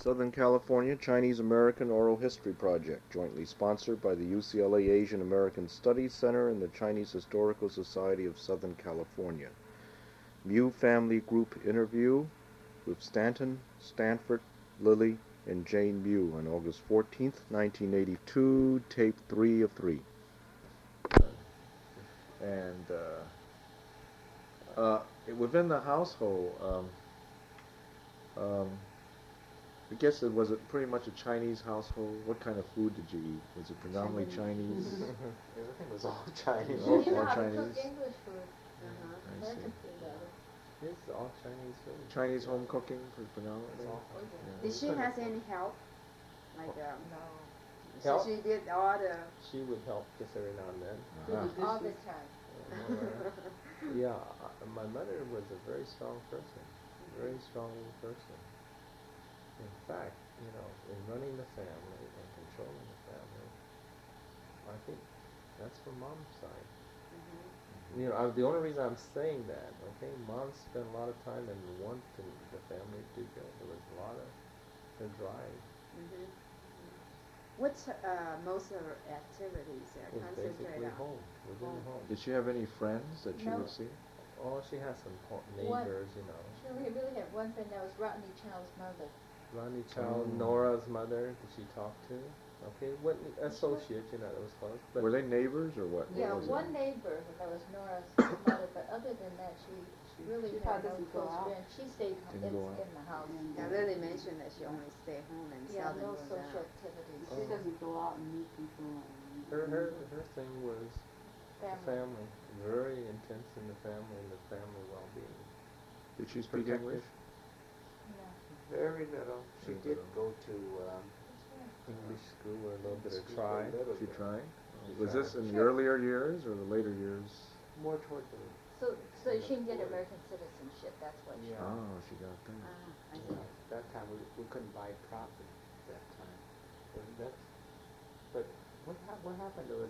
Southern California Chinese American Oral History Project, jointly sponsored by the UCLA Asian American Studies Center and the Chinese Historical Society of Southern California. Mew Family Group interview with Stanton, Stanford, Lily, and Jane Mew on August 14th, 1982, tape 3 of 3. And within the household, I guess it was pretty much a Chinese household. What kind of food did you eat? Was it predominantly Chinese? Everything was all Chinese. All She knew how to Chinese? cook English food. I see. American food, rather. It's all Chinese food. Chinese home cooking predominantly? Yeah. Did she have any help? Like, No. Help? She did all the... She would help just every now and then. All the time. Yeah, my mother was a very strong person. Very strong person. In fact, in running the family and controlling the family, I think that's from Mom's side. The only reason I'm saying that, okay, Mom spent a lot of time and wanted the family to go. There was a lot of her drive. What's most of her activities It was basically home, within the home. Did she have any friends that you would see? Oh, she has some neighbors, She really had one friend that was Rodney Child's mother. Rodney Child, Nora's mother, did she talk to? Okay, what associate, that was close. But Were they neighbors or what? Yeah, What was one it? neighbor that was Nora's mother, but other than that, she really had no doesn't go close out. friends. She stayed Didn't go out. in the house. Yeah, Lily mentioned that she only stayed home and Yeah, seldom no goes social out. activities. She doesn't go out and meet people. her thing was Family. family, very intense in the family and the family well-being. Did she speak Protective. English? No. Very little. She Very did little. go to English school or a little bit of school try. for a little She bit. tried? She Was this in the Sure. earlier years or the later years? More toward the So she didn't get American citizenship, that's what she... Yeah. Oh, she got that. I Yeah, see. that time we couldn't buy property at that time. But what happened was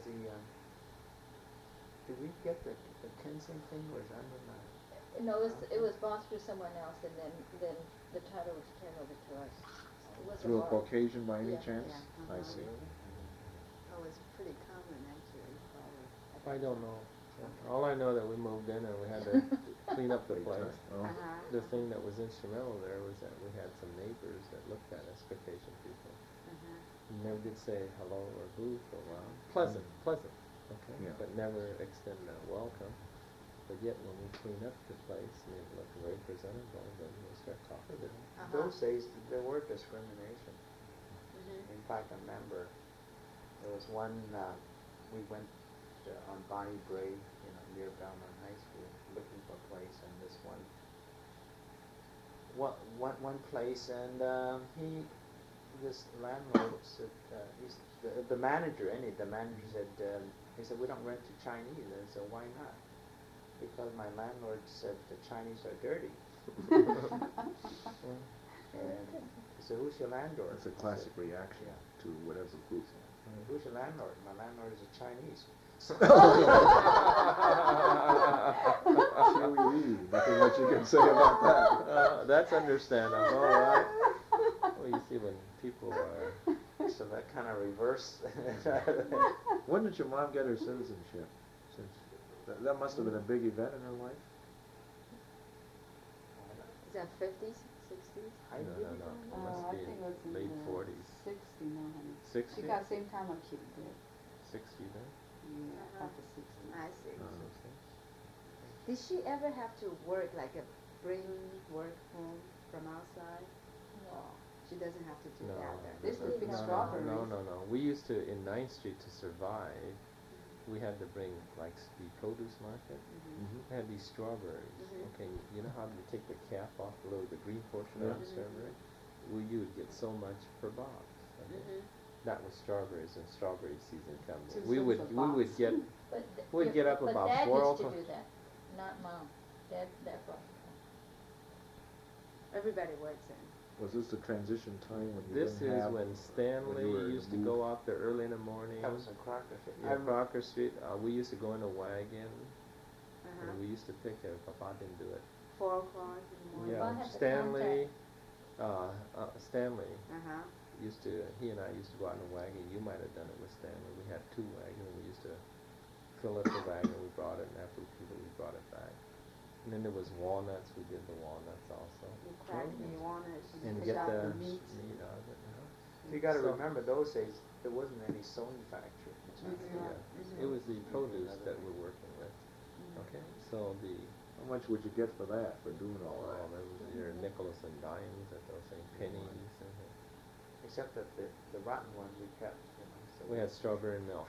did we get the Kensington thing or is that not? No, it was bought through someone else, and then the title was turned over to us. It wasn't Through a bought. Caucasian by any Yeah. chance? Yeah, I see. Oh, it's pretty common actually. I don't know. All I know that we moved in and we had to clean up the place. Oh. The thing that was instrumental there was that we had some neighbors that looked at us, Caucasian people. Never did say hello or boo for a while. Pleasant, okay, Yeah. but never extended a welcome. But yet when we clean up the place and it looked very presentable, then we start talking to them. Those days there were discrimination. In fact, I remember there was one we went on Bonnie Brae, near Belmont High School, looking for a place, and this one place, and this landlord said, the manager said, he said, we don't rent to Chinese. I said, why not? Because my landlord said the Chinese are dirty. And he said, who's your landlord? That's a classic reaction to whatever group. Who's your landlord? My landlord is a Chinese. Nothing much you can say about that. That's understandable, right? Well, you see when people are... So that kind of reverse. When did your mom get her citizenship? That must have been a big event in her life. Is that 50s, 60s? No. It must I be think it was in late the 40s. 60, no, honey. 60? She got same time as she did. 60 then? Yeah, after 60. I see. Uh-huh. Did she ever have to work, bring work home from outside? No. She doesn't have to do No. that then. This would be strawberries. No. We used to, in 9th Street, to survive, we had to bring, the produce market. We had these strawberries. Okay, you know how you take the cap off the green portion of the strawberry? Well, you would get so much per box. Okay? That was strawberries, and strawberry season comes. 2 We would cents a box. get But We'd get up about Dad 4 used to o'clock. do that, not Mom. Dad brought it home. Everybody works in. Was this the transition time when you This didn't is have... when Stanley when you were used to moved? go out there early in the morning. That was in Crocker. Yeah, Crocker Street. We used to go in a wagon, and we used to pick it. Papa didn't do it. 4 o'clock in the morning. Well, I Yeah, have the Stanley, Stanley Uh-huh. he and I used to go out in a wagon. You might have done it with Stanley. We had 2 wagons. We used to fill up the wagon. We brought it, and after we filled it, we brought it back. And then there was walnuts. We did the walnuts also. You crack the walnuts And and get pick out the the meat. meat out of it. You got to So- remember, those days there wasn't any sewing factory in China. Yeah. It was the produce that we're working with. Okay, so the How much would you get for that, for doing all there that? was your nickels and dimes that they were saying pennies. And Except that the rotten ones we kept. You know, so we had strawberry milk.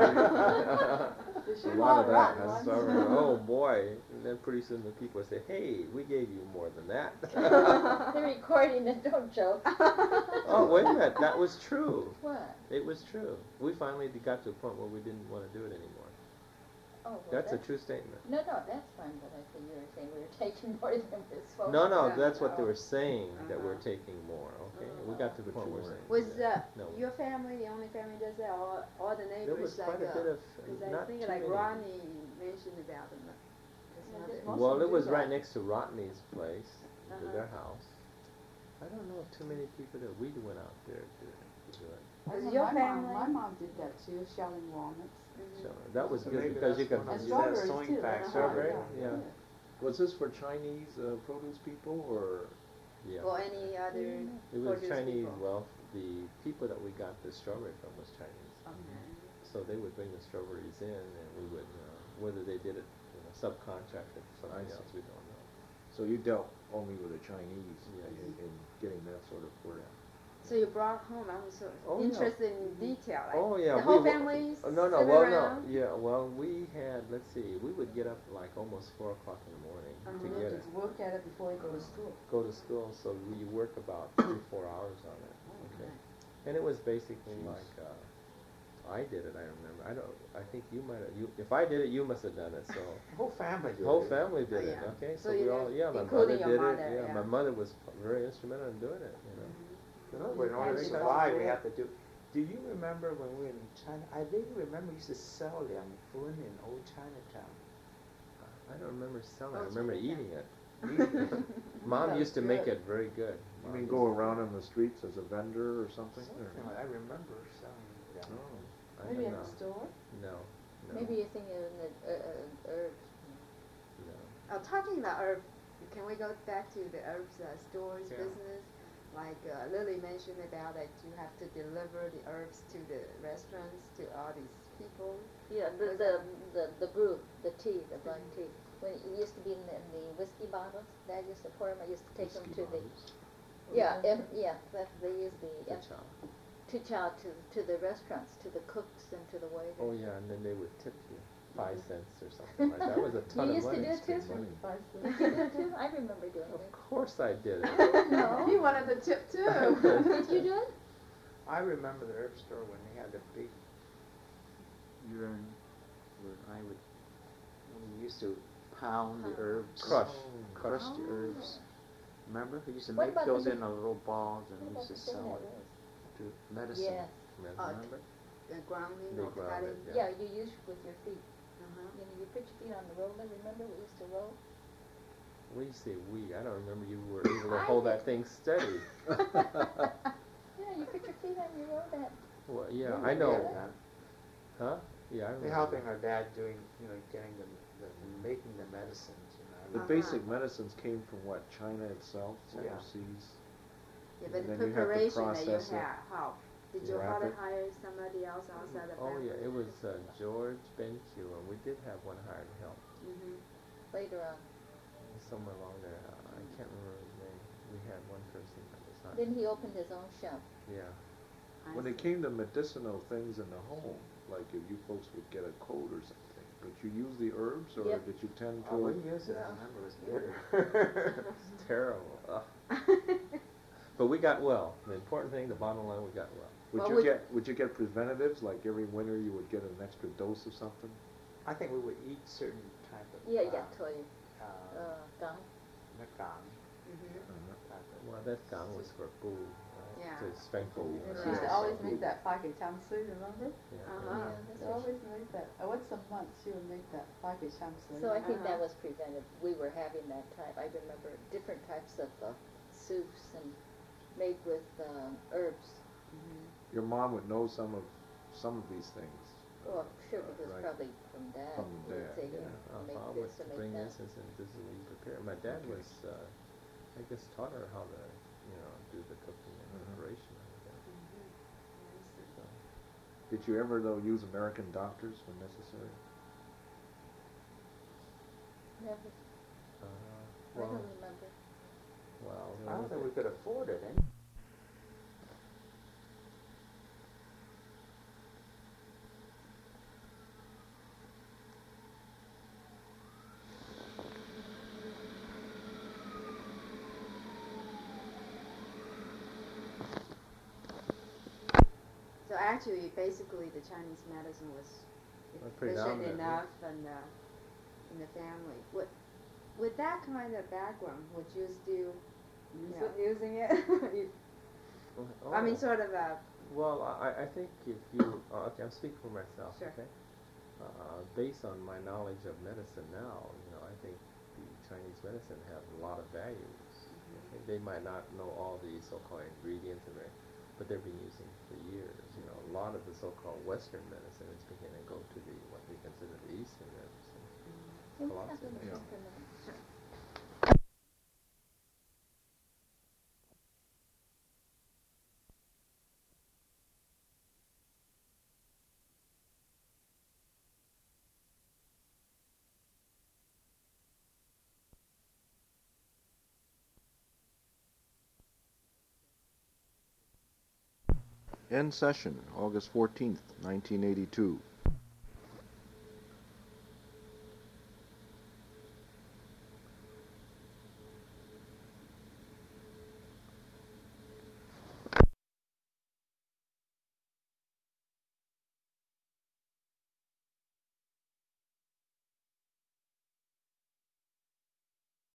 Did she A lot of want that, rotten huh? ones? Strawberry, oh boy! And then pretty soon the people would say, "Hey, we gave you more than that." They're recording it, don't joke. Oh wait a minute, that was true. What? It was true. We finally got to a point where we didn't want to do it anymore. Oh, well, That's a true statement. No, that's fine, but I think you were saying we were taking more than we're supposed No, to. no, Yeah. that's what they were saying, that we're Uh-huh. taking more, okay? We got to the point where we're saying. Was No. your family the only family does that, or all the There neighbors was like quite a bit of, because I not think too like many. Ronnie mentioned about them. Yeah, His just mother. Well, Most it was do right that. next to Rodney's place, to Uh-huh. their house. I don't know if too many people that we went out there to do it. I Was know your my family- mom did that too, shelling walnuts. So that was So good maybe because you that's could. one And of you had a strawberries sewing too. factory. Strawberry? Yeah. Yeah. Was this for Chinese produce people, or? Yeah. Or any other It was produce Chinese, people? well, the people that we got the strawberry from was Chinese. Okay. So they would bring the strawberries in and we would, whether they did it, subcontracted for somebody I see. else, we don't know. So you dealt only with the Chinese Yes. in getting that sort of work. So you brought home. I'm so Oh, yeah. interested in detail. Like Oh yeah, the whole we family. No, sit well, around? no, yeah, well, we had. Let's see, we would get up like almost 4 o'clock in the morning Uh-huh. to You get have it. to work at it before you go to school. Go to school, so we work about 3-4 hours on it. Okay, and it was basically Jeez. like I did it. I remember. I think you might have. If I did it, you must have done it. So. The whole family did The whole it. family did Oh, it, yeah. okay? So So you we all, did- yeah, my mother including did your it, mother, yeah, yeah. my mother was very instrumental in doing it, No, but in order to Thank you. survive, we have to do. Do you remember when we were in China? I vaguely remember we used to sell Liang Fun in old Chinatown. I don't remember selling it, I Oh, remember Chinatown. eating it. Mom That used to was make good. it very good. You Mom mean used go to- around in the streets as a vendor or something? Something like I remember selling Liang Oh. Fun. I Maybe don't at know. the store? No, no, Maybe you're thinking of the herbs. no. Oh, talking about herb, can we go back to the herbs stores Yeah. business? Like Lily mentioned about that you have to deliver the herbs to the restaurants, to all these people. Yeah, the brew, the tea, the black tea. When it used to be in the whiskey bottles, Dad used to pour them. I used to take them Whiskey to the bottles. that they used the Good job. to chow to the restaurants, to the cooks and to the waiters. Oh yeah, and then they would tip you 5 cents or something like that. That was a ton You of used to money. do it too? Money. Did you do it too? I remember doing Of it. course I did it. No. He wanted the tip too. Did you do it? I remember the herb store when they had the big urn where when we used to pound the herbs. Crush. Crush Oh. the herbs. Remember? We used to What make about the those big- in a little balls and we What used to about the thing sell that it is? to medicine. Yes. Remember? Grounding They or ground cutting. it, Yeah, you use with your feet. Uh-huh. You know, you put your feet on the roller. Remember, we used to roll. When you say we, I don't remember you were able to I hold did. that thing steady. Yeah, you put your feet on your roll. That. Well, yeah, Remember I know. that? Huh? Yeah, I They're remember. helping our dad doing, getting making the medicines, The Uh-huh. basic medicines came from what, China itself, Yeah. overseas? Yeah, but And the then you have to preparation that you process it. had, how? Did your Wrap father it. hire somebody else outside the Oh family? yeah, it was George BenQ, and we did have one hired help Mm-hmm. Later on. somewhere along there. I can't remember his name. We had one person that was hired. Then he opened his own shop. Yeah. When it came to medicinal things in the home, like if you folks would get a cold or something, did you use the herbs or Yep. did you tend Oh, we to? used it. I remember it was bitter. It's terrible. But we got well. The important thing, the bottom line, we got well. Would you get preventatives, like every winter you would get an extra dose of something? I think we would eat certain type of Yeah, yeah, told you. Gong. Nakang Mm-hmm. type of. Well, that gong was for food, right? Yeah. To strengthen you. And she used to always make that pake chamsu, remember? Yeah. Uh-huh. She always make that. Once a month she would make that pake chamsu. So I think that Uh-huh. was preventive. We were having that type. I remember different types of soups and made with herbs. Your mom would know some of these things. Well, sure, because Right. probably from Dad. From he would Dad, say, yeah. make Mom this would or bring make this that. and this is what you prepare. My dad Okay. was, I guess, taught her how to, do the cooking and Mhm. preparation of that. So, did you ever though use American doctors when necessary? Never. Uh, I well, don't remember. well, I don't think we could afford it. Eh? So actually, basically, the Chinese medicine was efficient predominantly. enough and in the family. With that kind of background, would you still using it? I mean, sort of a. Well, I think if you, okay, I'm speaking for myself, Sure. okay? Based on my knowledge of medicine now, I think the Chinese medicine have a lot of values. Okay? They might not know all the so-called ingredients of it, but they've been using for years. A lot of the so-called Western medicine is beginning to go to what we consider the Eastern medicine. Can we have Philosophy. them Yeah. just a minute? End session, August 14th, 1982.